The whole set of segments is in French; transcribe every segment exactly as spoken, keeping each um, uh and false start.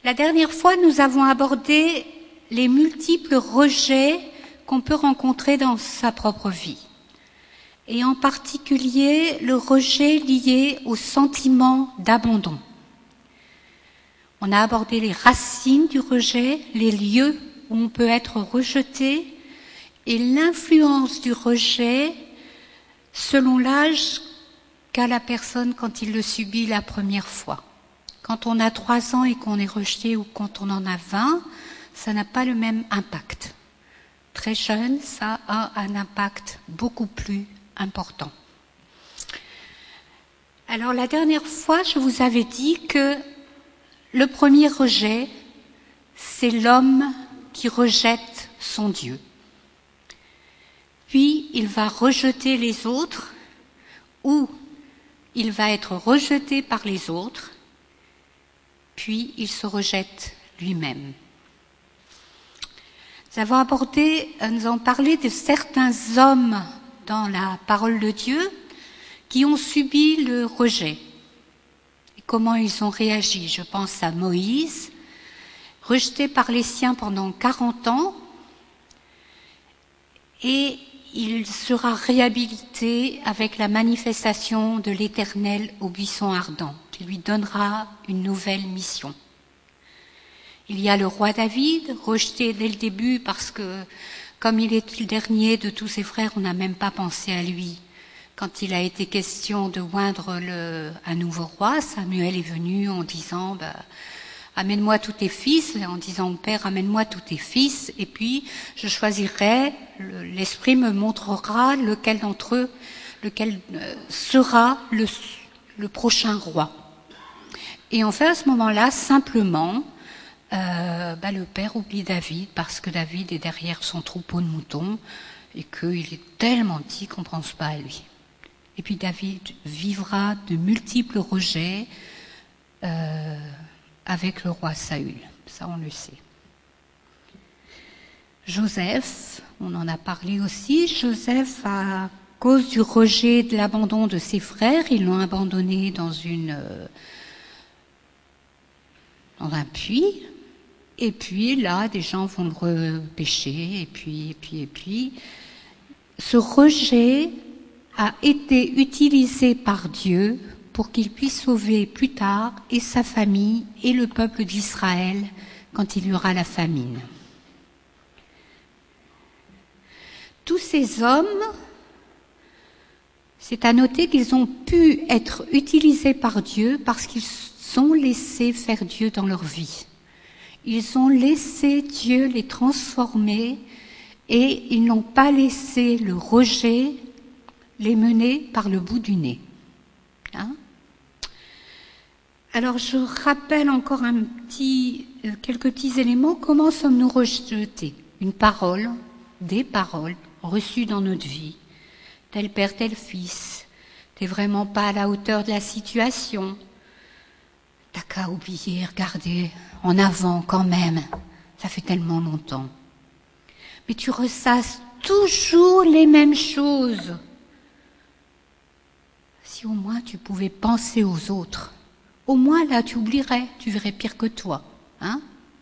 La dernière fois, nous avons abordé les multiples rejets qu'on peut rencontrer dans sa propre vie, et en particulier le rejet lié au sentiment d'abandon. On a abordé les racines du rejet, les lieux où on peut être rejeté et l'influence du rejet selon l'âge qu'a la personne quand il le subit la première fois. Quand on a trois ans et qu'on est rejeté ou quand on en a vingt, ça n'a pas le même impact. Très jeune, ça a un impact beaucoup plus important. Alors la dernière fois, je vous avais dit que le premier rejet, c'est l'homme qui rejette son Dieu. Puis il va rejeter les autres, ou il va être rejeté par les autres, puis il se rejette lui-même. Nous avons abordé, nous avons parlé de certains hommes dans la parole de Dieu qui ont subi le rejet. Et comment ils ont réagi? Je pense à Moïse, rejeté par les siens pendant quarante ans, et il sera réhabilité avec la manifestation de l'Éternel au buisson ardent, qui lui donnera une nouvelle mission. Il y a le roi David, rejeté dès le début parce que, comme il est le dernier de tous ses frères, on n'a même pas pensé à lui. Quand il a été question de oindre le, un nouveau roi, Samuel est venu en disant bah, « Amène-moi tous tes fils », en disant au Père « Amène-moi tous tes fils », et puis je choisirai, le, l'Esprit me montrera lequel d'entre eux, lequel euh, sera le, le prochain roi. Et enfin, à ce moment-là, simplement, Euh, bah, le père oublie David parce que David est derrière son troupeau de moutons et qu'il est tellement petit qu'on ne pense pas à lui. Et puis David vivra de multiples rejets euh, avec le roi Saül. Ça, on le sait. Joseph, on en a parlé aussi. Joseph, à cause du rejet, de l'abandon de ses frères, ils l'ont abandonné dans une euh, dans un puits. Et puis là, des gens vont le repêcher, et puis, et puis, et puis. Ce rejet a été utilisé par Dieu pour qu'il puisse sauver plus tard et sa famille et le peuple d'Israël quand il y aura la famine. Tous ces hommes, c'est à noter qu'ils ont pu être utilisés par Dieu parce qu'ils ont laissé faire Dieu dans leur vie. Ils ont laissé Dieu les transformer et ils n'ont pas laissé le rejet les mener par le bout du nez. Hein? Alors je rappelle encore un petit, euh, quelques petits éléments. Comment sommes-nous rejetés? Une parole, des paroles reçues dans notre vie. Tel père, tel fils. T'es vraiment pas à la hauteur de la situation. T'as qu'à oublier, regarder en avant quand même. Ça fait tellement longtemps. Mais tu ressasses toujours les mêmes choses. Si au moins tu pouvais penser aux autres, au moins là tu oublierais, tu verrais pire que toi. Hein?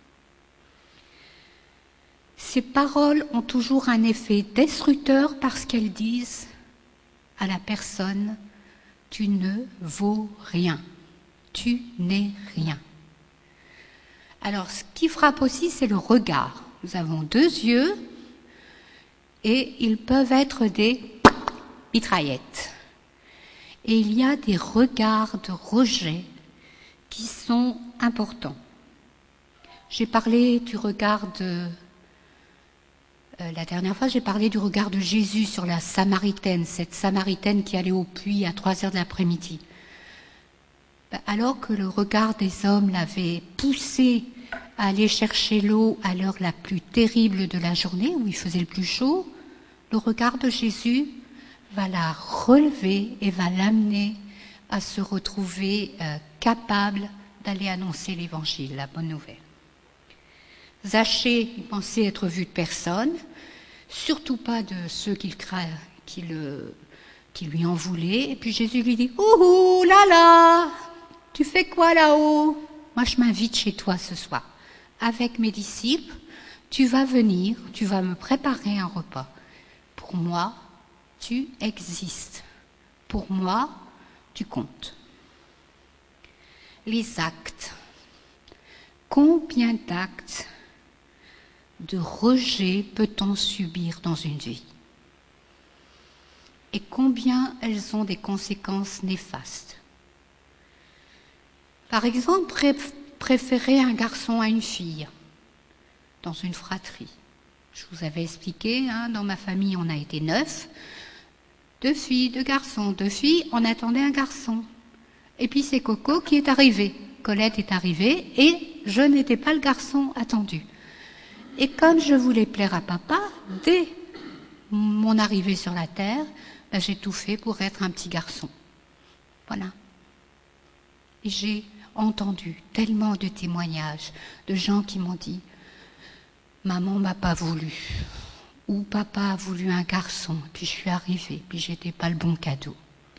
Ces paroles ont toujours un effet destructeur parce qu'elles disent à la personne « tu ne vaux rien ». Tu n'es rien. Alors, ce qui frappe aussi, c'est le regard. Nous avons deux yeux et ils peuvent être des mitraillettes. Et il y a des regards de rejet qui sont importants. J'ai parlé du regard de... Euh, la dernière fois, j'ai parlé du regard de Jésus sur la Samaritaine, cette Samaritaine qui allait au puits à trois heures de l'après-midi. Alors que le regard des hommes l'avait poussé à aller chercher l'eau à l'heure la plus terrible de la journée, où il faisait le plus chaud, le regard de Jésus va la relever et va l'amener à se retrouver euh, capable d'aller annoncer l'évangile, la bonne nouvelle. Zachée, il pensait être vu de personne, surtout pas de ceux qui, cra- qui, le, qui lui en voulaient. Et puis Jésus lui dit « Ouhou, là là, tu fais quoi là-haut ? moi je m'invite chez toi ce soir. Avec mes disciples, tu vas venir, tu vas me préparer un repas. Pour moi, tu existes. Pour moi, tu comptes. Les actes. Combien d'actes de rejet peut-on subir dans une vie? Et combien elles ont des conséquences néfastes? Par exemple, pré- préférer un garçon à une fille dans une fratrie. Je vous avais expliqué, hein, dans ma famille, on a été neuf. Deux filles, deux garçons, deux filles, on attendait un garçon. Et puis c'est Coco qui est arrivé. Colette est arrivée et je n'étais pas le garçon attendu. Et comme je voulais plaire à papa, dès mon arrivée sur la terre, ben, j'ai tout fait pour être un petit garçon. Voilà. Et j'ai entendu tellement de témoignages de gens qui m'ont dit « Maman m'a pas voulu » ou « Papa a voulu un garçon, puis je suis arrivée, puis j'étais pas le bon cadeau ».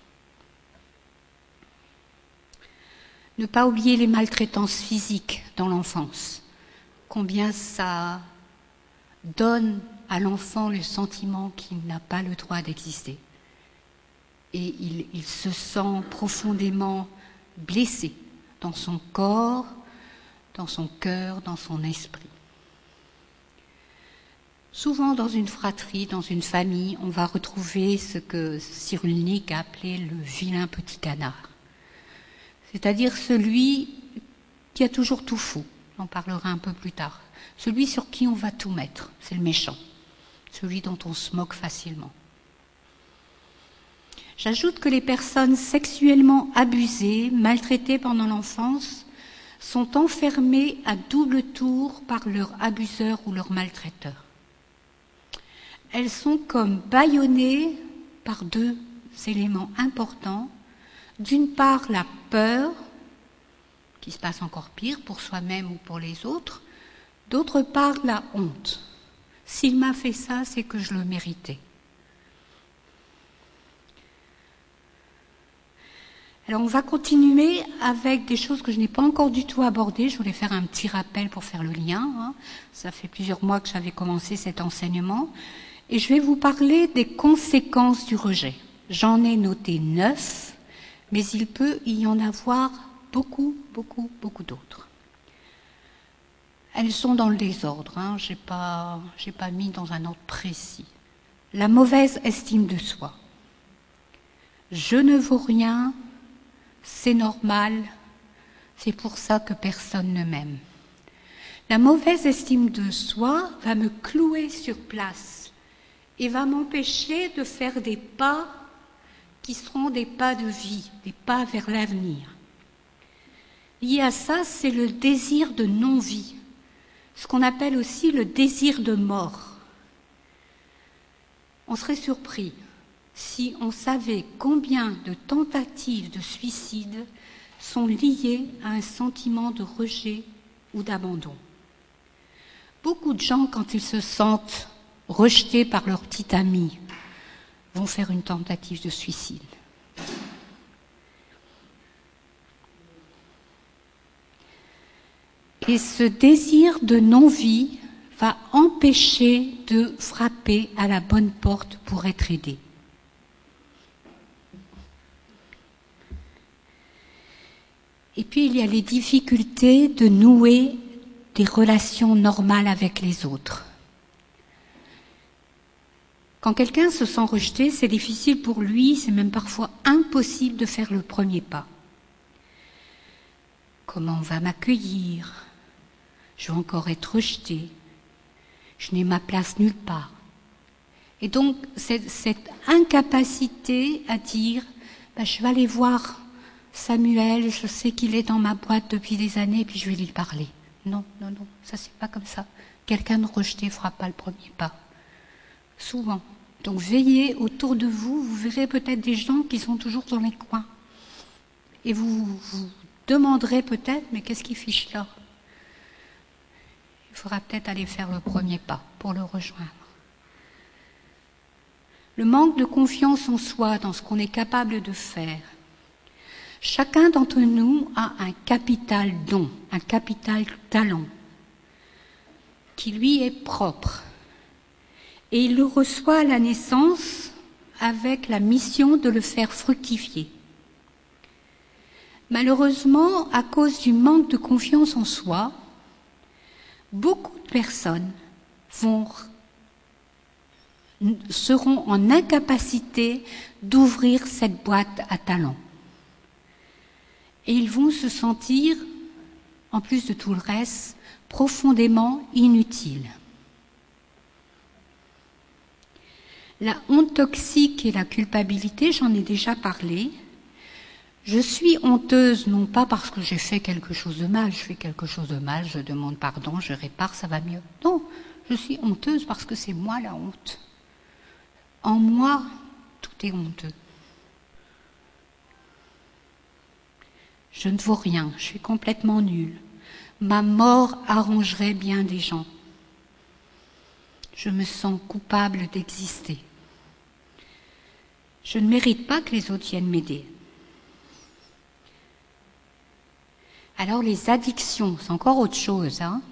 Ne pas oublier les maltraitances physiques dans l'enfance. Combien ça donne à l'enfant le sentiment qu'il n'a pas le droit d'exister. Et il, il se sent profondément blessé dans son corps, dans son cœur, dans son esprit. Souvent dans une fratrie, dans une famille, on va retrouver ce que Cyrulnik a appelé le vilain petit canard. C'est-à-dire celui qui a toujours tout faux. On en parlera un peu plus tard. Celui sur qui on va tout mettre, c'est le méchant. Celui dont on se moque facilement. J'ajoute que les personnes sexuellement abusées, maltraitées pendant l'enfance, sont enfermées à double tour par leur abuseur ou leur maltraiteur. Elles sont comme bâillonnées par deux éléments importants. D'une part, la peur, qui se passe encore pire pour soi-même ou pour les autres. D'autre part, la honte. S'il m'a fait ça, c'est que je le méritais. Alors on va continuer avec des choses que je n'ai pas encore du tout abordées. Je voulais faire un petit rappel pour faire le lien. Hein. Ça fait plusieurs mois que j'avais commencé cet enseignement. Et je vais vous parler des conséquences du rejet. J'en ai noté neuf, mais il peut y en avoir beaucoup, beaucoup, beaucoup d'autres. Elles sont dans le désordre, hein. je n'ai pas, j'ai pas mis dans un ordre précis. La mauvaise estime de soi. Je ne vaux rien, c'est normal, c'est pour ça que personne ne m'aime. La mauvaise estime de soi va me clouer sur place et va m'empêcher de faire des pas qui seront des pas de vie, des pas vers l'avenir. Lié à ça, c'est le désir de non-vie, ce qu'on appelle aussi le désir de mort. On serait surpris si on savait combien de tentatives de suicide sont liées à un sentiment de rejet ou d'abandon. Beaucoup de gens, quand ils se sentent rejetés par leur petit ami, vont faire une tentative de suicide. Et ce désir de non-vie va empêcher de frapper à la bonne porte pour être aidé. Et puis il y a les difficultés de nouer des relations normales avec les autres. Quand quelqu'un se sent rejeté, c'est difficile pour lui, c'est même parfois impossible de faire le premier pas. Comment on va m'accueillir ? Je vais encore être rejeté. Je n'ai ma place nulle part. Et donc, cette, cette incapacité à dire ben, « je vais aller voir Samuel, je sais qu'il est dans ma boîte depuis des années, et puis je vais lui parler ». Non, non, non, ça c'est pas comme ça. Quelqu'un de rejeté ne fera pas le premier pas. Souvent. Donc veillez autour de vous, vous verrez peut-être des gens qui sont toujours dans les coins. Et vous vous demanderez peut-être, mais qu'est-ce qui fiche là ? Il faudra peut-être aller faire le premier pas pour le rejoindre. Le manque de confiance en soi, dans ce qu'on est capable de faire. Chacun d'entre nous a un capital don, un capital talent, qui lui est propre. Et il le reçoit à la naissance avec la mission de le faire fructifier. Malheureusement, à cause du manque de confiance en soi, beaucoup de personnes vont, seront en incapacité d'ouvrir cette boîte à talents. Et ils vont se sentir, en plus de tout le reste, profondément inutiles. La honte toxique et la culpabilité, j'en ai déjà parlé. Je suis honteuse, non pas parce que j'ai fait quelque chose de mal, je fais quelque chose de mal, je demande pardon, je répare, ça va mieux. Non, je suis honteuse parce que c'est moi la honte. En moi, tout est honteux. Je ne vaux rien, je suis complètement nulle. Ma mort arrangerait bien des gens. Je me sens coupable d'exister. Je ne mérite pas que les autres viennent m'aider. Alors les addictions, c'est encore autre chose. Hein.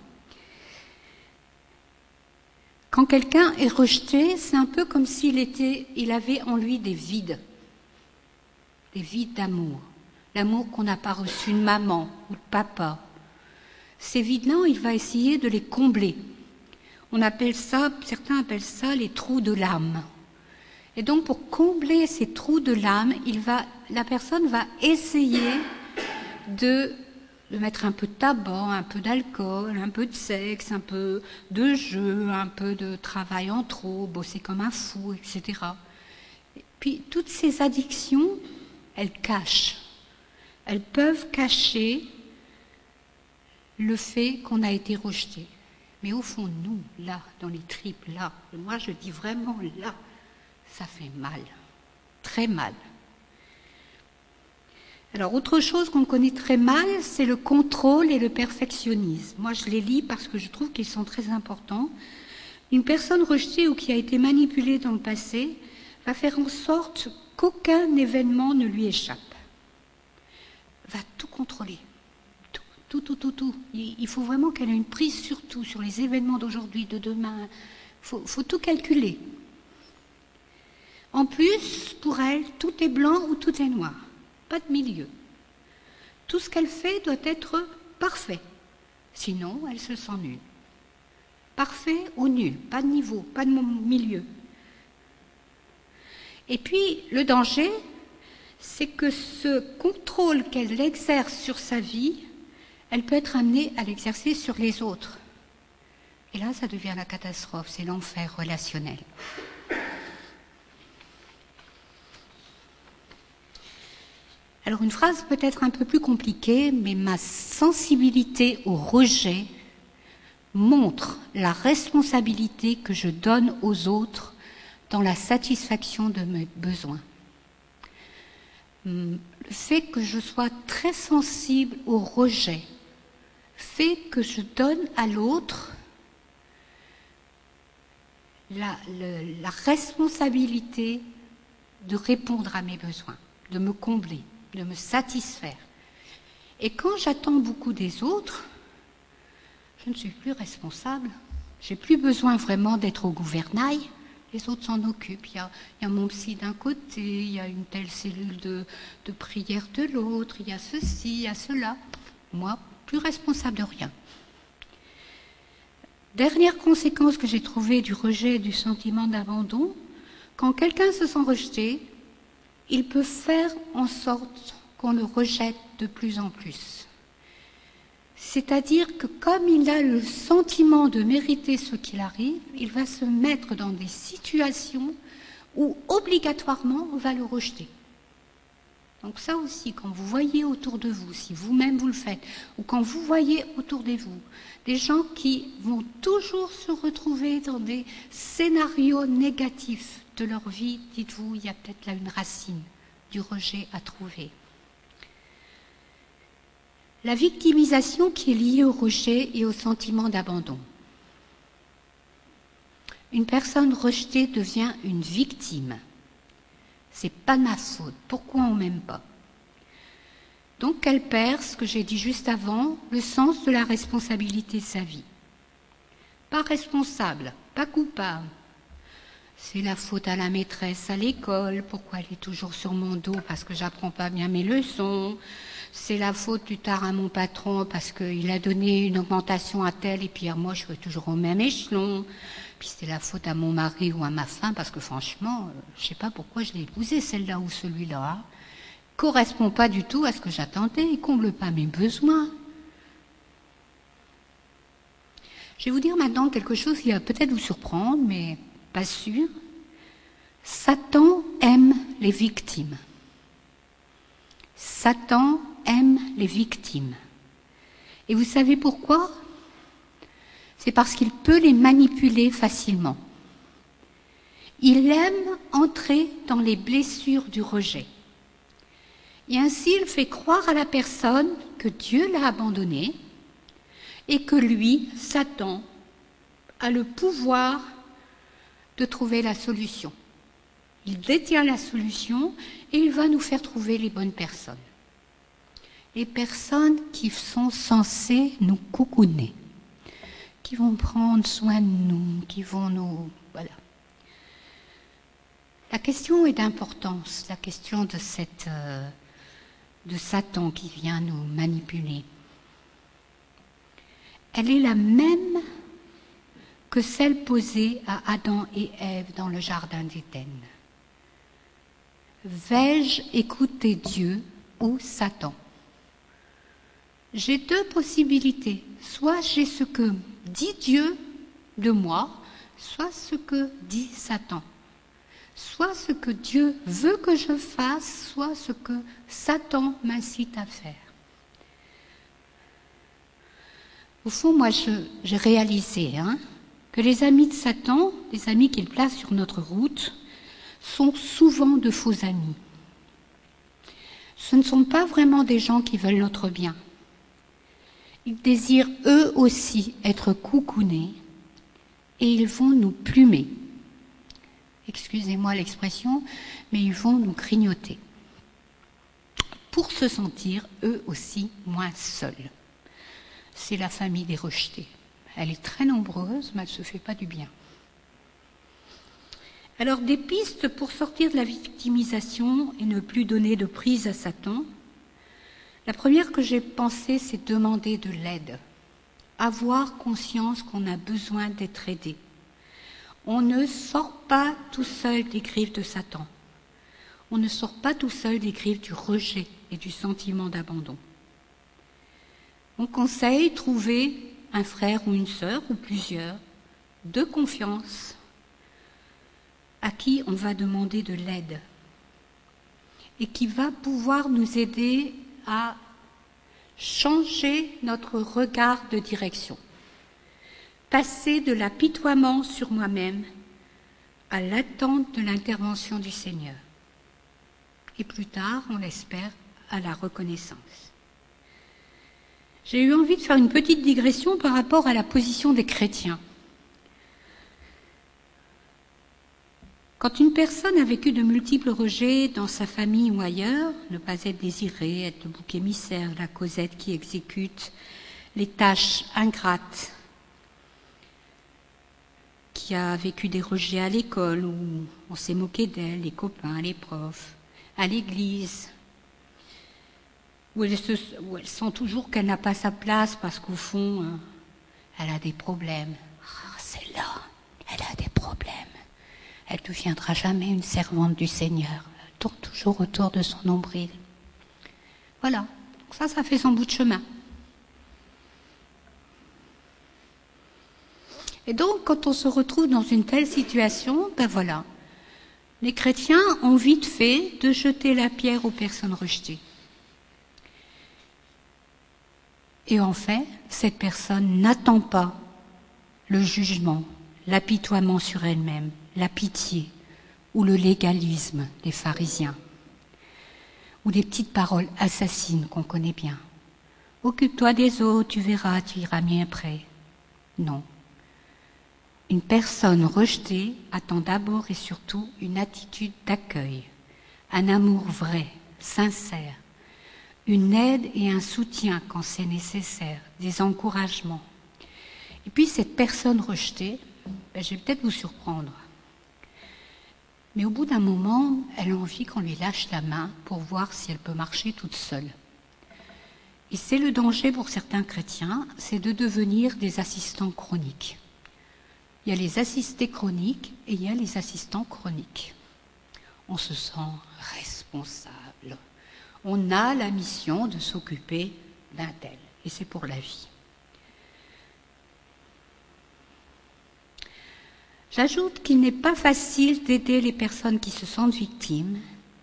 Quand quelqu'un est rejeté, c'est un peu comme s'il était, il avait en lui des vides, des vides d'amour. L'amour qu'on n'a pas reçu de maman ou de papa. Ces vides-là, il va essayer de les combler. On appelle ça, certains appellent ça les trous de l'âme. Et donc, pour combler ces trous de l'âme, il va, la personne va essayer de, de mettre un peu de tabac, un peu d'alcool, un peu de sexe, un peu de jeu, un peu de travail en trop, bosser comme un fou, et cetera. Et puis, toutes ces addictions, elles cachent. Elles peuvent cacher le fait qu'on a été rejeté. Mais au fond, nous, là, dans les tripes, là, moi je dis vraiment là, ça fait mal, très mal. Alors, autre chose qu'on connaît très mal, c'est le contrôle et le perfectionnisme. Moi, je les lis parce que je trouve qu'ils sont très importants. Une personne rejetée ou qui a été manipulée dans le passé va faire en sorte qu'aucun événement ne lui échappe. Va tout contrôler. Tout, tout, tout, tout, tout. Il faut vraiment qu'elle ait une prise sur tout, sur les événements d'aujourd'hui, de demain. Il faut, faut tout calculer. En plus, pour elle, tout est blanc ou tout est noir. Pas de milieu. Tout ce qu'elle fait doit être parfait. Sinon, elle se sent nulle. Parfait ou nul, pas de niveau, pas de milieu. Et puis, le danger, c'est que ce contrôle qu'elle exerce sur sa vie, elle peut être amenée à l'exercer sur les autres. Et là, ça devient la catastrophe, c'est l'enfer relationnel. Alors une phrase peut-être un peu plus compliquée, mais ma sensibilité au rejet montre la responsabilité que je donne aux autres dans la satisfaction de mes besoins. Le fait que je sois très sensible au rejet fait que je donne à l'autre la, le, la responsabilité de répondre à mes besoins, de me combler, de me satisfaire. Et quand j'attends beaucoup des autres, je ne suis plus responsable. J'ai plus besoin vraiment d'être au gouvernail. Les autres s'en occupent. Il y a, il y a mon psy d'un côté, il y a une telle cellule de, de prière de l'autre, il y a ceci, il y a cela. Moi, plus responsable de rien. Dernière conséquence que j'ai trouvée du rejet et du sentiment d'abandon, quand quelqu'un se sent rejeté, il peut faire en sorte qu'on le rejette de plus en plus. C'est-à-dire que comme il a le sentiment de mériter ce qu'il arrive, il va se mettre dans des situations où obligatoirement on va le rejeter. Donc ça aussi, quand vous voyez autour de vous, si vous-même vous le faites, ou quand vous voyez autour de vous, des gens qui vont toujours se retrouver dans des scénarios négatifs de leur vie, dites-vous, il y a peut-être là une racine du rejet à trouver. La victimisation qui est liée au rejet et au sentiment d'abandon. Une personne rejetée devient une victime. C'est pas ma faute. Pourquoi on m'aime pas? Donc elle perd, ce que j'ai dit juste avant, le sens de la responsabilité de sa vie. Pas responsable, pas coupable. C'est la faute à la maîtresse à l'école, pourquoi elle est toujours sur mon dos parce que j'apprends pas bien mes leçons. C'est la faute plus tard à mon patron parce qu'il a donné une augmentation à tel et puis moi je suis toujours au même échelon. Puis c'est la faute à mon mari ou à ma femme parce que franchement, je sais pas pourquoi je l'ai épousée celle-là ou celui-là. Hein. Correspond pas du tout à ce que j'attendais, il comble pas mes besoins. Je vais vous dire maintenant quelque chose qui va peut-être vous surprendre, mais pas sûr. Satan aime les victimes. Satan aime les victimes. Et vous savez pourquoi ? C'est parce qu'il peut les manipuler facilement. Il aime entrer dans les blessures du rejet. Et ainsi, il fait croire à la personne que Dieu l'a abandonnée et que lui, Satan, a le pouvoir de trouver la solution. Il détient la solution et il va nous faire trouver les bonnes personnes. Les personnes qui sont censées nous coucouner, qui vont prendre soin de nous, qui vont nous... Voilà. La question est d'importance, la question de, cette, euh, de Satan qui vient nous manipuler. Elle est la même que celle posée à Adam et Ève dans le jardin d'Éden. Vais-je écouter Dieu ou Satan ? J'ai deux possibilités. Soit j'ai ce que dit Dieu de moi, soit ce que dit Satan. Soit ce que Dieu veut que je fasse, soit ce que Satan m'incite à faire. Au fond, moi, je, j'ai réalisé hein, que les amis de Satan, les amis qu'il place sur notre route, sont souvent de faux amis. Ce ne sont pas vraiment des gens qui veulent notre bien. Ils désirent eux aussi être coucounés et ils vont nous plumer. Excusez-moi l'expression, mais ils vont nous grignoter pour se sentir eux aussi moins seuls. C'est la famille des rejetés. Elle est très nombreuse, mais elle ne se fait pas du bien. Alors, des pistes pour sortir de la victimisation et ne plus donner de prise à Satan. La première que j'ai pensée, c'est demander de l'aide. Avoir conscience qu'on a besoin d'être aidé. On ne sort pas tout seul des griffes de Satan. On ne sort pas tout seul des griffes du rejet et du sentiment d'abandon. Mon conseil, trouver un frère ou une sœur, ou plusieurs, de confiance, à qui on va demander de l'aide et qui va pouvoir nous aider à changer notre regard de direction, passer de l'apitoiement sur moi-même à l'attente de l'intervention du Seigneur et plus tard, on l'espère, à la reconnaissance. J'ai eu envie de faire une petite digression par rapport à la position des chrétiens. Quand une personne a vécu de multiples rejets dans sa famille ou ailleurs, ne pas être désirée, être le bouc émissaire, la Cosette qui exécute les tâches ingrates, qui a vécu des rejets à l'école où on s'est moqué d'elle, les copains, les profs, à l'église, où elle, se, où elle sent toujours qu'elle n'a pas sa place parce qu'au fond, euh, elle a des problèmes. Ah, celle-là, elle a des problèmes. Elle ne deviendra jamais une servante du Seigneur. Elle tourne toujours autour de son nombril. Voilà, ça, ça fait son bout de chemin. Et donc, quand on se retrouve dans une telle situation, ben voilà, les chrétiens ont vite fait de jeter la pierre aux personnes rejetées. Et en fait, cette personne n'attend pas le jugement, l'apitoiement sur elle-même, la pitié ou le légalisme des pharisiens, ou des petites paroles assassines qu'on connaît bien. Occupe-toi des autres, tu verras, tu iras mieux après. Non. Une personne rejetée attend d'abord et surtout une attitude d'accueil, un amour vrai, sincère, une aide et un soutien quand c'est nécessaire, des encouragements. Et puis cette personne rejetée, ben, je vais peut-être vous surprendre, mais au bout d'un moment, elle a envie qu'on lui lâche la main pour voir si elle peut marcher toute seule. Et c'est le danger pour certains chrétiens, c'est de devenir des assistants chroniques. Il y a les assistés chroniques et il y a les assistants chroniques. On se sent responsable. On a la mission de s'occuper d'un tel, et c'est pour la vie. J'ajoute qu'il n'est pas facile d'aider les personnes qui se sentent victimes.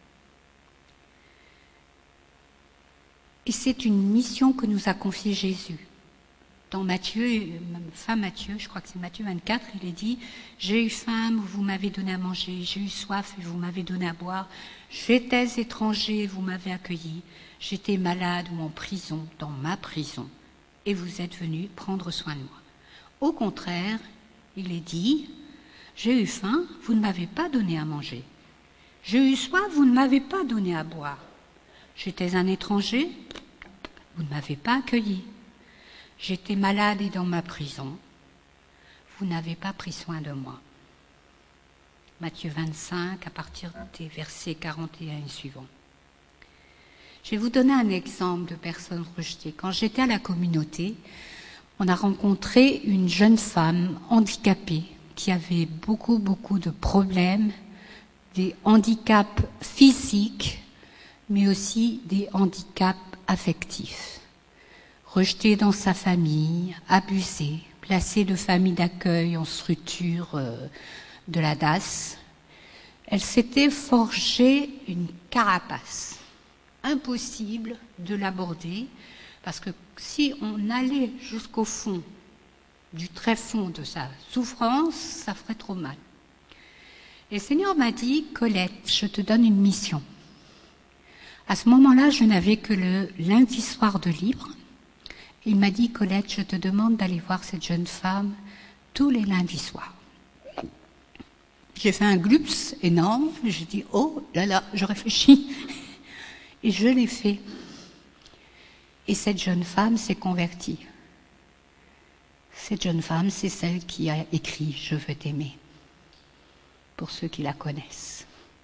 Et c'est une mission que nous a confiée Jésus. Dans Matthieu, fin Matthieu, je crois que c'est Matthieu vingt-quatre, il est dit « J'ai eu faim, vous m'avez donné à manger, j'ai eu soif et vous m'avez donné à boire, j'étais étranger, vous m'avez accueilli, j'étais malade ou en prison, dans ma prison, et vous êtes venus prendre soin de moi. » Au contraire, il est dit « J'ai eu faim, vous ne m'avez pas donné à manger. J'ai eu soif, vous ne m'avez pas donné à boire. J'étais un étranger, vous ne m'avez pas accueilli. J'étais malade et dans ma prison, vous n'avez pas pris soin de moi. » Matthieu vingt-cinq, à partir des versets quarante et un et suivants. Je vais vous donner un exemple de personnes rejetées. Quand j'étais à la communauté, on a rencontré une jeune femme handicapée qui avait beaucoup, beaucoup de problèmes, des handicaps physiques, mais aussi des handicaps affectifs. Rejetée dans sa famille, abusée, placée de famille d'accueil en structure euh, de la D A S, elle s'était forgée une carapace. Impossible de l'aborder, parce que si on allait jusqu'au fond, du très fond de sa souffrance, ça ferait trop mal. Et le Seigneur m'a dit « Colette, je te donne une mission ». À ce moment-là, je n'avais que le lundi soir de libre. Il m'a dit « Colette, je te demande d'aller voir cette jeune femme tous les lundis soirs ». J'ai fait un glups énorme, j'ai dit « Oh là là, je réfléchis ». Et je l'ai fait. Et cette jeune femme s'est convertie. Cette jeune femme, c'est celle qui a écrit « Je veux t'aimer », pour ceux qui la connaissent,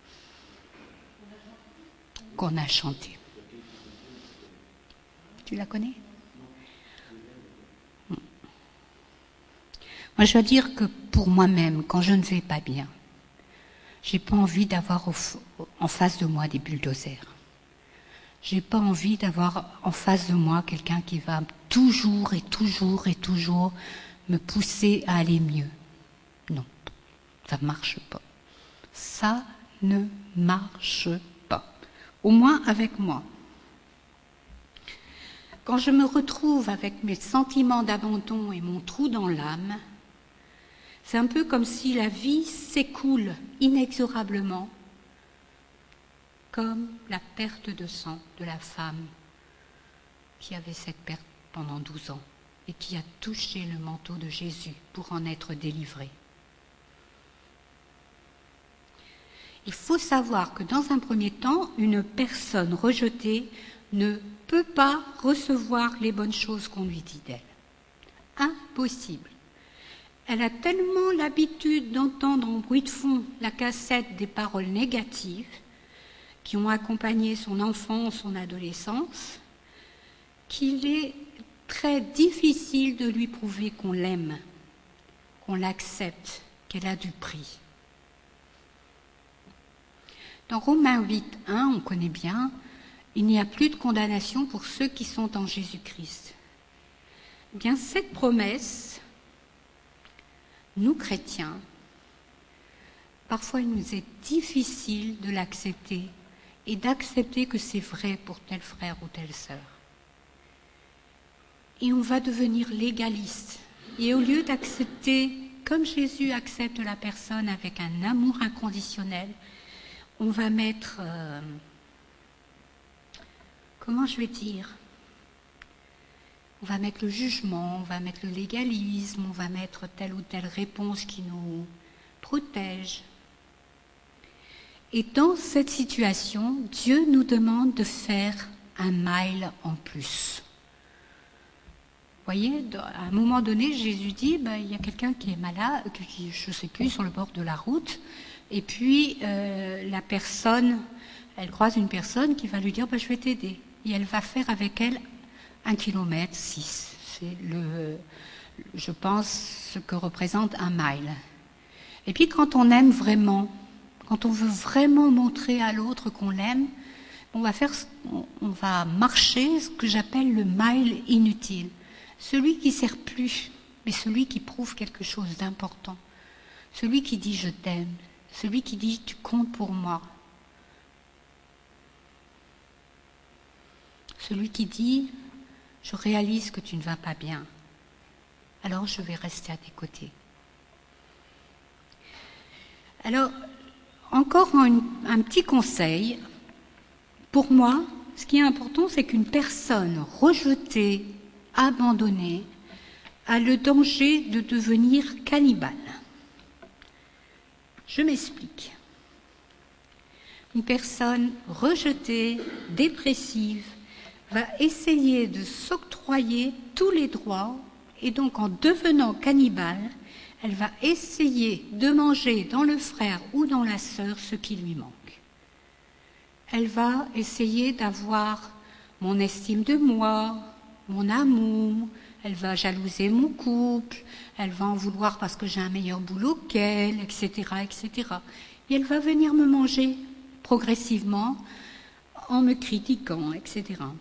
qu'on a chanté. Tu la connais ? Moi, je dois dire que pour moi-même, quand je ne vais pas bien, j'ai pas envie d'avoir au, en face de moi des bulldozers. J'ai pas envie d'avoir en face de moi quelqu'un qui va toujours et toujours et toujours me pousser à aller mieux. Non, ça ne marche pas. Ça ne marche pas. Au moins avec moi. Quand je me retrouve avec mes sentiments d'abandon et mon trou dans l'âme, c'est un peu comme si la vie s'écoule inexorablement, comme la perte de sang de la femme qui avait cette perte pendant douze ans et qui a touché le manteau de Jésus pour en être délivrée. Il faut savoir que dans un premier temps, une personne rejetée ne peut pas recevoir les bonnes choses qu'on lui dit d'elle. Impossible. Elle a tellement l'habitude d'entendre en bruit de fond la cassette des paroles négatives qui ont accompagné son enfance, son adolescence, qu'il est très difficile de lui prouver qu'on l'aime, qu'on l'accepte, qu'elle a du prix. Dans Romains huit, un, on connaît bien, il n'y a plus de condamnation pour ceux qui sont en Jésus-Christ. Eh bien, cette promesse, nous chrétiens, parfois il nous est difficile de l'accepter et d'accepter que c'est vrai pour tel frère ou telle sœur. Et on va devenir légaliste. Et au lieu d'accepter, comme Jésus accepte la personne avec un amour inconditionnel, on va mettre, euh, comment je vais dire, on va mettre le jugement, on va mettre le légalisme, on va mettre telle ou telle réponse qui nous protège. Et dans cette situation, Dieu nous demande de faire un mile en plus. Vous voyez, à un moment donné, Jésus dit, ben, il y a quelqu'un qui est malade, qui, je ne sais plus, sur le bord de la route, et puis euh, la personne, elle croise une personne qui va lui dire, ben, je vais t'aider. Et elle va faire avec elle un kilomètre, six. C'est, le, je pense, ce que représente un mile. Et puis quand on aime vraiment, quand on veut vraiment montrer à l'autre qu'on l'aime, on va faire, on va marcher ce que j'appelle le mile inutile. Celui qui ne sert plus, mais celui qui prouve quelque chose d'important. Celui qui dit « je t'aime », celui qui dit « tu comptes pour moi ». Celui qui dit « je réalise que tu ne vas pas bien, alors je vais rester à tes côtés ». Alors, encore un, un petit conseil. Pour moi, ce qui est important, c'est qu'une personne rejetée, abandonnée, a le danger de devenir cannibale. Je m'explique. Une personne rejetée, dépressive, va essayer de s'octroyer tous les droits et donc en devenant cannibale, elle va essayer de manger dans le frère ou dans la sœur ce qui lui manque. Elle va essayer d'avoir mon estime de moi, mon amour, elle va jalouser mon couple, elle va en vouloir parce que j'ai un meilleur boulot qu'elle, et cetera, et cetera. Et elle va venir me manger progressivement en me critiquant, et cetera.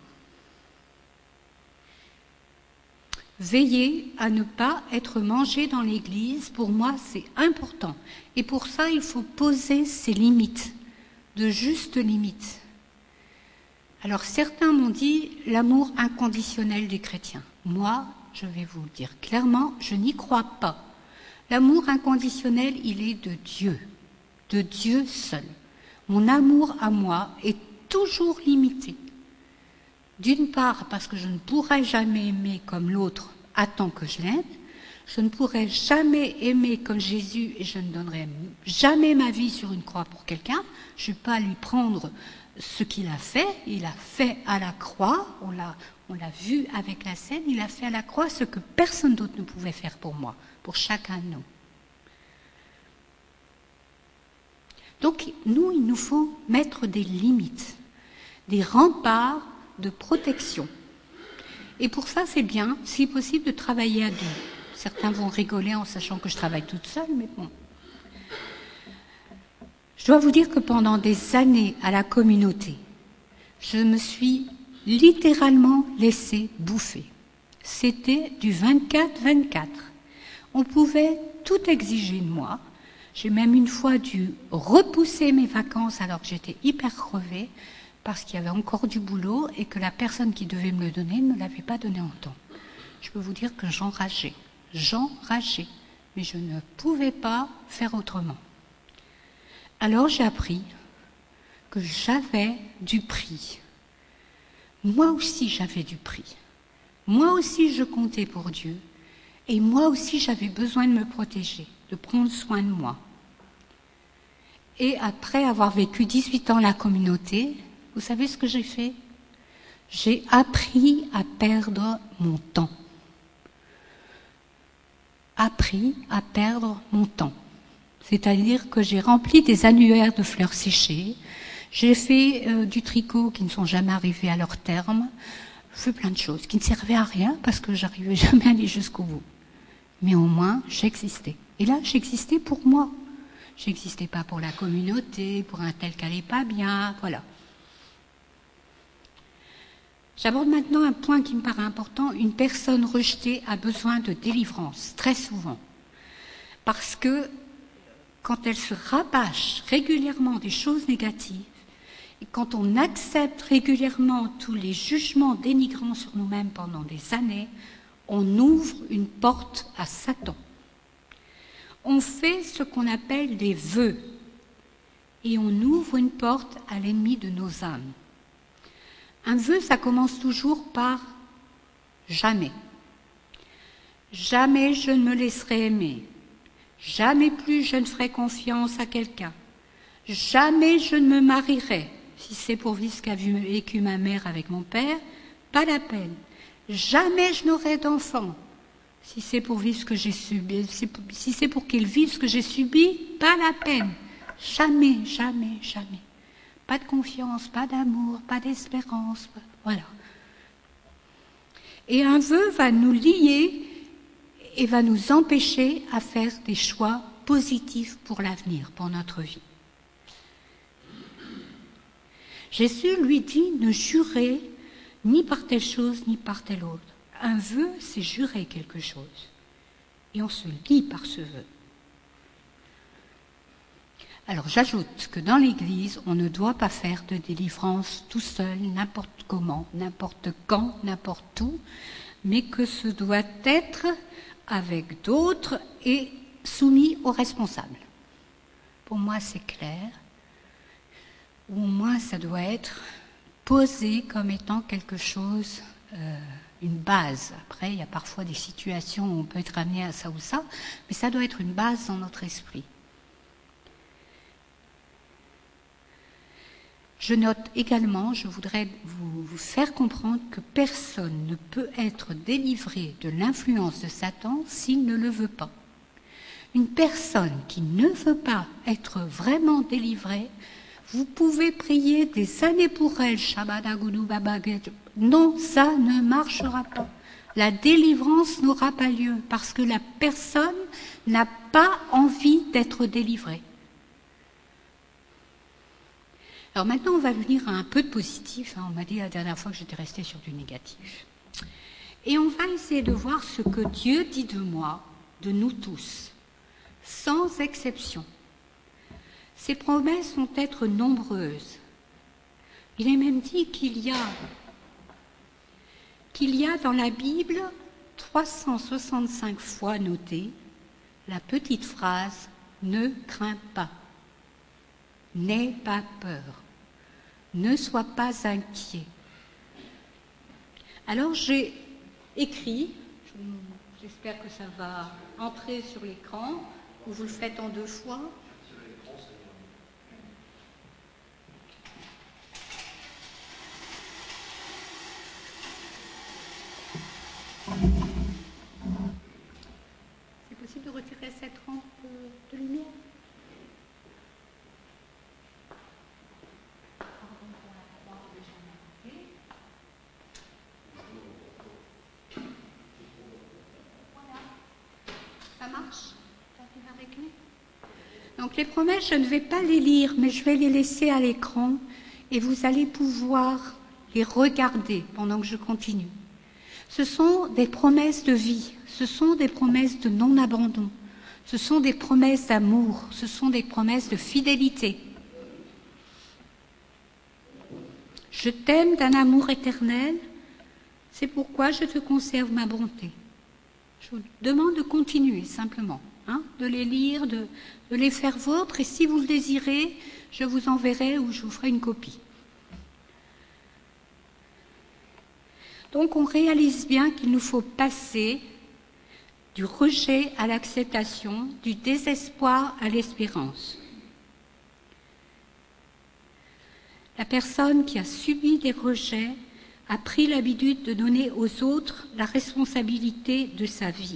Veiller à ne pas être mangé dans l'Église, pour moi, c'est important. Et pour ça, il faut poser ses limites, de justes limites. Alors certains m'ont dit l'amour inconditionnel des chrétiens. Moi, je vais vous le dire clairement, je n'y crois pas. L'amour inconditionnel, il est de Dieu, de Dieu seul. Mon amour à moi est toujours limité. D'une part, parce que je ne pourrai jamais aimer comme l'autre attend que je l'aime. Je ne pourrai jamais aimer comme Jésus et je ne donnerai jamais ma vie sur une croix pour quelqu'un. Je ne vais pas lui prendre ce qu'il a fait. Il a fait à la croix, on l'a, on l'a vu avec la scène, il a fait à la croix ce que personne d'autre ne pouvait faire pour moi, pour chacun de nous. Donc, nous, il nous faut mettre des limites, des remparts de protection. Et pour ça, c'est bien, si possible, de travailler à deux. Certains vont rigoler en sachant que je travaille toute seule, mais bon. Je dois vous dire que pendant des années à la communauté, je me suis littéralement laissée bouffer. C'était du vingt-quatre vingt-quatre. On pouvait tout exiger de moi. J'ai même une fois dû repousser mes vacances alors que j'étais hyper crevée parce qu'il y avait encore du boulot et que la personne qui devait me le donner ne me l'avait pas donné en temps. Je peux vous dire que j'enrageais. J'enrageais, mais je ne pouvais pas faire autrement. Alors j'ai appris que j'avais du prix. Moi aussi j'avais du prix. Moi aussi je comptais pour Dieu. Et moi aussi j'avais besoin de me protéger, de prendre soin de moi. Et après avoir vécu dix-huit ans la communauté, vous savez ce que j'ai fait ? J'ai appris à perdre mon temps. Appris à perdre mon temps. C'est-à-dire que j'ai rempli des annuaires de fleurs séchées, j'ai fait euh, du tricot qui ne sont jamais arrivés à leur terme, j'ai fait plein de choses qui ne servaient à rien parce que j'arrivais jamais à aller jusqu'au bout. Mais au moins, j'existais. Et là, j'existais pour moi. J'existais pas pour la communauté, pour un tel qui n'allait pas bien, voilà. J'aborde maintenant un point qui me paraît important. Une personne rejetée a besoin de délivrance, très souvent. Parce que quand elle se rabâche régulièrement des choses négatives, et quand on accepte régulièrement tous les jugements dénigrants sur nous-mêmes pendant des années, on ouvre une porte à Satan. On fait ce qu'on appelle des vœux, et on ouvre une porte à l'ennemi de nos âmes. Un vœu, ça commence toujours par « jamais ». Jamais je ne me laisserai aimer. Jamais plus je ne ferai confiance à quelqu'un. Jamais je ne me marierai. Si c'est pour vivre ce qu'a vécu ma mère avec mon père, pas la peine. Jamais je n'aurai d'enfant. Si c'est pour vivre ce que j'ai subi, si c'est pour qu'il vive ce que j'ai subi, pas la peine. Jamais, jamais, jamais. Pas de confiance, pas d'amour, pas d'espérance. Voilà. Et un vœu va nous lier et va nous empêcher à faire des choix positifs pour l'avenir, pour notre vie. Jésus lui dit, ne jurez ni par telle chose, ni par telle autre. Un vœu, c'est jurer quelque chose. Et on se lie par ce vœu. Alors j'ajoute que dans l'Église, on ne doit pas faire de délivrance tout seul, n'importe comment, n'importe quand, n'importe où, mais que ce doit être avec d'autres et soumis aux responsables. Pour moi, c'est clair. Ou au moins, ça doit être posé comme étant quelque chose, euh, une base. Après, il y a parfois des situations où on peut être amené à ça ou ça, mais ça doit être une base dans notre esprit. Je note également, je voudrais vous, vous faire comprendre que personne ne peut être délivré de l'influence de Satan s'il ne le veut pas. Une personne qui ne veut pas être vraiment délivrée, vous pouvez prier des années pour elle, non, ça ne marchera pas. La délivrance n'aura pas lieu parce que la personne n'a pas envie d'être délivrée. Alors maintenant, on va venir à un peu de positif. Hein. On m'a dit la dernière fois que j'étais restée sur du négatif. Et on va essayer de voir ce que Dieu dit de moi, de nous tous, sans exception. Ces promesses vont être nombreuses. Il est même dit qu'il y a, qu'il y a dans la Bible trois cent soixante-cinq fois notée la petite phrase « Ne crains pas ». N'aie pas peur, ne sois pas inquiet. Alors j'ai écrit, j'espère que ça va entrer sur l'écran, ou vous le faites en deux fois. C'est possible de retirer cette rampe de lumière ? Ça marche? Donc les promesses, je ne vais pas les lire, mais je vais les laisser à l'écran et vous allez pouvoir les regarder pendant que je continue. Ce sont des promesses de vie, ce sont des promesses de non-abandon, ce sont des promesses d'amour, ce sont des promesses de fidélité. Je t'aime d'un amour éternel, c'est pourquoi je te conserve ma bonté. Je vous demande de continuer simplement, hein, de les lire, de, de les faire vôtres, et si vous le désirez, je vous enverrai ou je vous ferai une copie. Donc on réalise bien qu'il nous faut passer du rejet à l'acceptation, du désespoir à l'espérance. La personne qui a subi des rejets a pris l'habitude de donner aux autres la responsabilité de sa vie.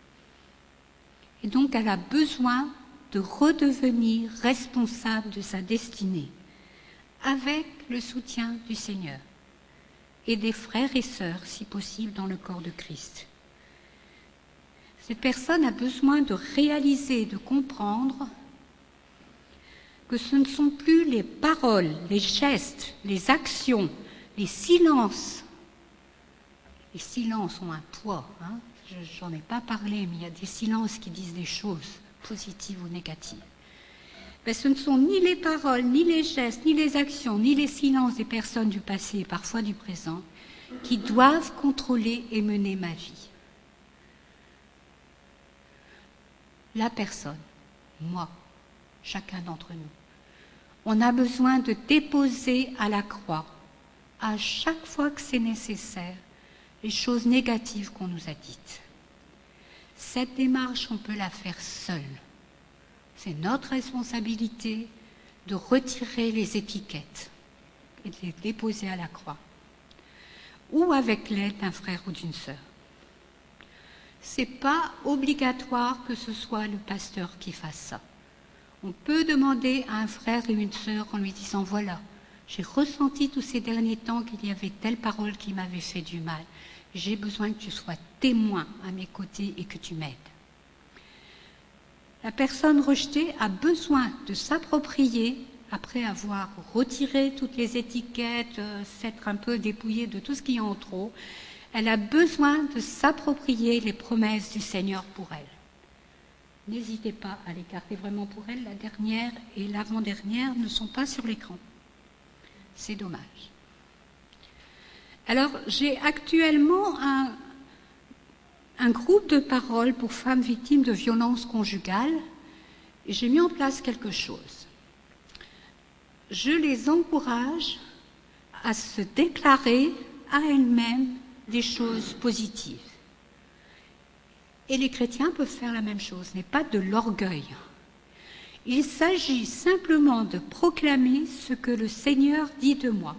Et donc elle a besoin de redevenir responsable de sa destinée, avec le soutien du Seigneur et des frères et sœurs, si possible, dans le corps de Christ. Cette personne a besoin de réaliser, de comprendre que ce ne sont plus les paroles, les gestes, les actions, les silences. Les silences ont un poids, hein. Je n'en ai pas parlé, mais il y a des silences qui disent des choses positives ou négatives. Mais ce ne sont ni les paroles, ni les gestes, ni les actions, ni les silences des personnes du passé et parfois du présent qui doivent contrôler et mener ma vie. La personne, moi, chacun d'entre nous, on a besoin de déposer à la croix, à chaque fois que c'est nécessaire, les choses négatives qu'on nous a dites. Cette démarche, on peut la faire seule. C'est notre responsabilité de retirer les étiquettes. et de les déposer à la croix. Ou avec l'aide d'un frère ou d'une sœur. Ce n'est pas obligatoire que ce soit le pasteur qui fasse ça. On peut demander à un frère et une sœur en lui disant « Voilà, j'ai ressenti tous ces derniers temps qu'il y avait telle parole qui m'avait fait du mal. J'ai besoin que tu sois témoin à mes côtés et que tu m'aides. » La personne rejetée a besoin de s'approprier, après avoir retiré toutes les étiquettes, euh, s'être un peu dépouillée de tout ce qui est en trop, elle a besoin de s'approprier les promesses du Seigneur pour elle. N'hésitez pas à les garder vraiment pour elle. La dernière et l'avant-dernière ne sont pas sur l'écran. C'est dommage. Alors, j'ai actuellement un, un groupe de paroles pour femmes victimes de violences conjugales et j'ai mis en place quelque chose. Je les encourage à se déclarer à elles-mêmes des choses positives. Et les chrétiens peuvent faire la même chose, ce n'est pas de l'orgueil. Il s'agit simplement de proclamer ce que le Seigneur dit de moi.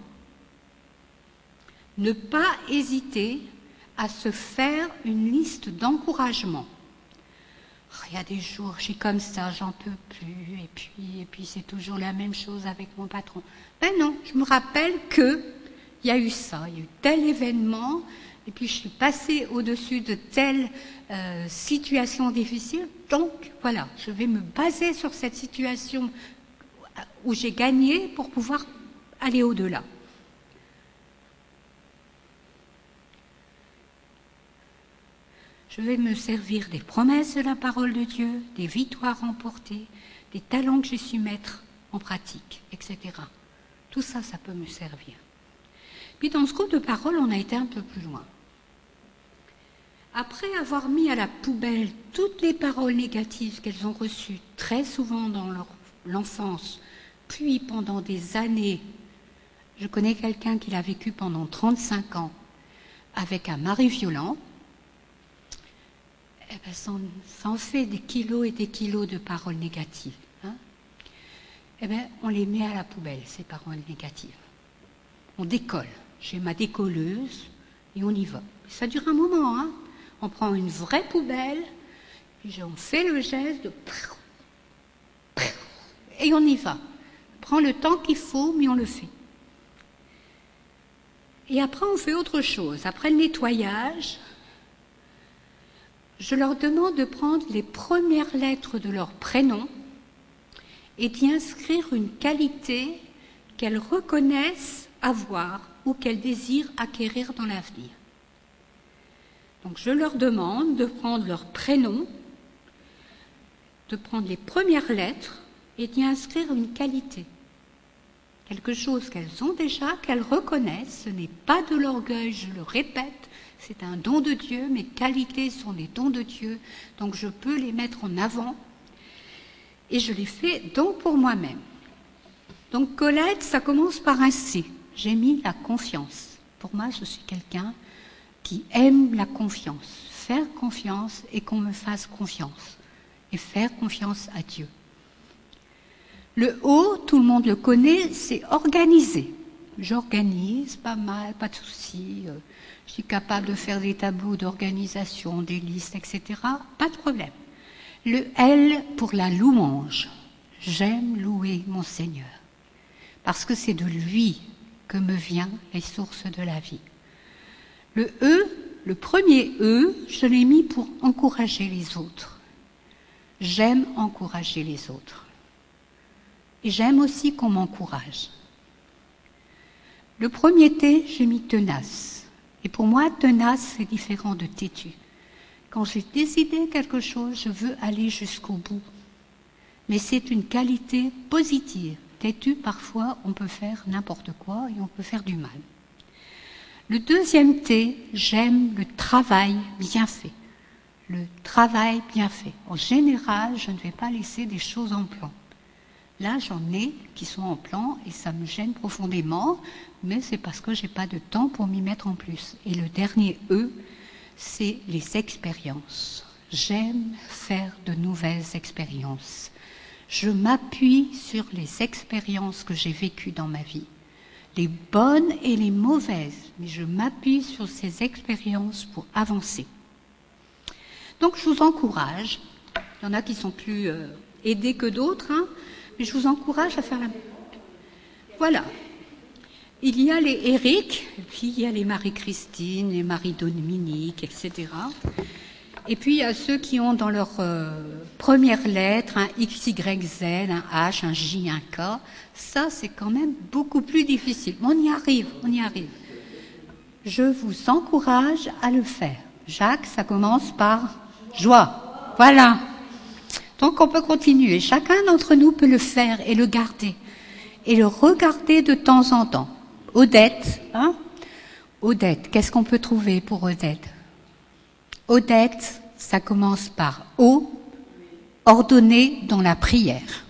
Ne pas hésiter à se faire une liste d'encouragement. Il y a des jours, je suis comme ça, j'en peux plus, et puis, et puis c'est toujours la même chose avec mon patron. Ben non, je me rappelle qu'il y a eu ça, il y a eu tel événement, et puis je suis passée au-dessus de telle euh, situation difficile, donc voilà, je vais me baser sur cette situation où j'ai gagné pour pouvoir aller au-delà. Je vais me servir des promesses de la parole de Dieu, des victoires remportées, des talents que j'ai su mettre en pratique, et cetera. Tout ça, ça peut me servir. Puis dans ce groupe de paroles, on a été un peu plus loin. Après avoir mis à la poubelle toutes les paroles négatives qu'elles ont reçues très souvent dans leur, l'enfance, puis pendant des années, je connais quelqu'un qui l'a vécu pendant trente-cinq ans avec un mari violent, eh ben, ça, en, ça en fait des kilos et des kilos de paroles négatives. Hein. Eh bien, on les met à la poubelle, ces paroles négatives. On décolle. J'ai ma décolleuse et on y va. Ça dure un moment. Hein. On prend une vraie poubelle, puis on fait le geste de... et on y va. On prend le temps qu'il faut, mais on le fait. Et après, on fait autre chose. Après le nettoyage, je leur demande de prendre les premières lettres de leur prénom et d'y inscrire une qualité qu'elles reconnaissent avoir ou qu'elles désirent acquérir dans l'avenir. Donc je leur demande de prendre leur prénom, de prendre les premières lettres et d'y inscrire une qualité. Quelque chose qu'elles ont déjà, qu'elles reconnaissent. Ce n'est pas de l'orgueil, je le répète. C'est un don de Dieu, mes qualités sont des dons de Dieu, donc je peux les mettre en avant et je les fais donc pour moi-même. Donc Colette, ça commence par un C. J'ai mis la confiance. Pour moi, je suis quelqu'un qui aime la confiance, faire confiance et qu'on me fasse confiance et faire confiance à Dieu. Le O, tout le monde le connaît, c'est organiser. J'organise pas mal, pas de souci. Je suis capable de faire des tableaux d'organisation, des listes, et cetera. Pas de problème. Le L pour la louange. J'aime louer mon Seigneur. Parce que c'est de lui que me viennent les sources de la vie. Le E, le premier E, je l'ai mis pour encourager les autres. J'aime encourager les autres. Et j'aime aussi qu'on m'encourage. Le premier T, j'ai mis tenace. Et pour moi, tenace, c'est différent de têtu. Quand j'ai décidé quelque chose, je veux aller jusqu'au bout. Mais c'est une qualité positive. Têtu, parfois, on peut faire n'importe quoi et on peut faire du mal. Le deuxième T, j'aime le travail bien fait. Le travail bien fait. En général, je ne vais pas laisser des choses en plan. Là, j'en ai qui sont en plan et ça me gêne profondément, mais c'est parce que je n'ai pas de temps pour m'y mettre en plus. Et le dernier E, c'est les expériences. J'aime faire de nouvelles expériences. Je m'appuie sur les expériences que j'ai vécues dans ma vie. les bonnes et les mauvaises, mais je m'appuie sur ces expériences pour avancer. Donc je vous encourage, il y en a qui sont plus euh, aidés que d'autres, hein, mais je vous encourage à faire la... Voilà. Il y a les Éric, et puis il y a les Marie-Christine, les Marie-Dominique, et cetera. Et puis il y a ceux qui ont dans leur euh, première lettre un X, Y, Z, un H, un J, un K. Ça, c'est quand même beaucoup plus difficile. Mais on y arrive, on y arrive. Je vous encourage à le faire. Jacques, ça commence par joie. Voilà. Donc on peut continuer. Chacun d'entre nous peut le faire et le garder. Et le regarder de temps en temps. Odette, hein? Odette, qu'est-ce qu'on peut trouver pour Odette? Odette, ça commence par O, ordonné dans la prière.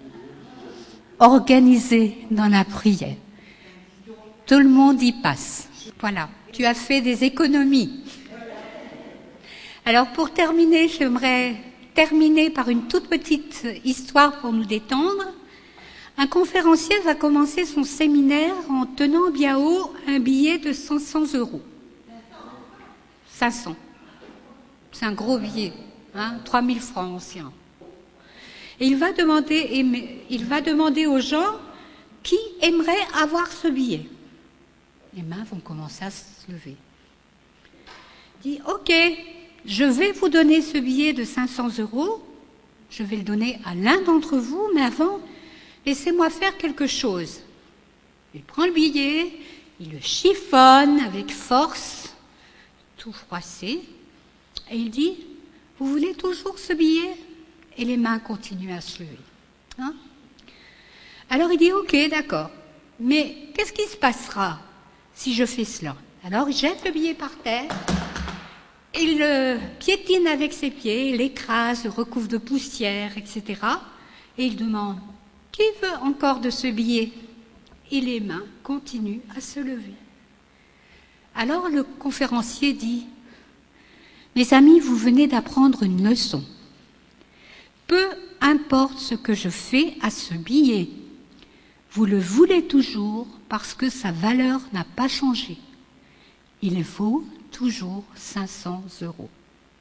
Organisé dans la prière. Tout le monde y passe. Voilà, tu as fait des économies. Alors pour terminer, j'aimerais terminer par une toute petite histoire pour nous détendre. Un conférencier va commencer son séminaire en tenant bien haut un billet de cinq cents euros. cinq cents. C'est un gros billet, hein, trois mille francs anciens. Et il va demander, il va demander aux gens qui aimeraient avoir ce billet. Les mains vont commencer à se lever. Il dit, ok, je vais vous donner ce billet de cinq cents euros. Je vais le donner à l'un d'entre vous, mais avant, laissez-moi faire quelque chose. Il prend le billet, il le chiffonne avec force, tout froissé, et il dit, vous voulez toujours ce billet? Et les mains continuent à se lever. Hein? Alors il dit, ok, d'accord, mais qu'est-ce qui se passera si je fais cela? Alors il jette le billet par terre, il le piétine avec ses pieds, il l'écrase, le recouvre de poussière, et cetera. Et il demande, qui veut encore de ce billet? Et les mains continuent à se lever. Alors le conférencier dit, mes amis, vous venez d'apprendre une leçon. Peu importe ce que je fais à ce billet, vous le voulez toujours parce que sa valeur n'a pas changé. Il vaut toujours cinq cents euros.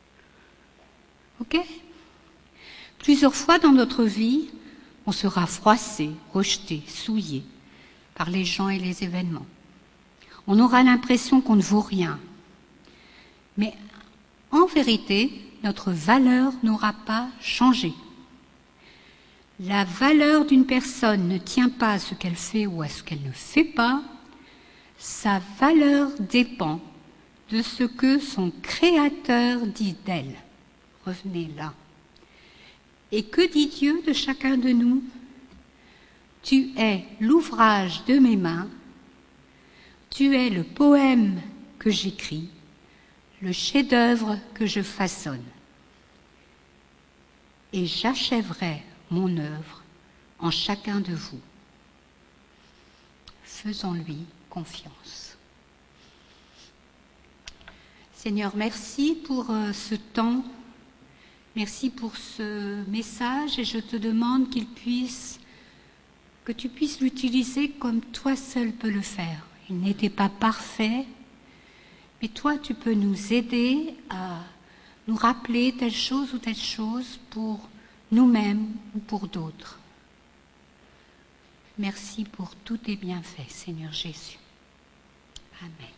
Ok? Plusieurs fois dans notre vie, on sera froissé, rejeté, souillé par les gens et les événements. On aura l'impression qu'on ne vaut rien. Mais en vérité, notre valeur n'aura pas changé. La valeur d'une personne ne tient pas à ce qu'elle fait ou à ce qu'elle ne fait pas. Sa valeur dépend de ce que son Créateur dit d'elle. Revenez là. Et que dit Dieu de chacun de nous? Tu es l'ouvrage de mes mains, tu es le poème que j'écris, le chef-d'œuvre que je façonne. Et j'achèverai mon œuvre en chacun de vous. Faisons-lui confiance. Seigneur, merci pour euh, ce temps. Merci pour ce message et je te demande qu'il puisse, que tu puisses l'utiliser comme toi seul peux le faire. Il n'était pas parfait, mais toi tu peux nous aider à nous rappeler telle chose ou telle chose pour nous-mêmes ou pour d'autres. Merci pour tous tes bienfaits, Seigneur Jésus. Amen.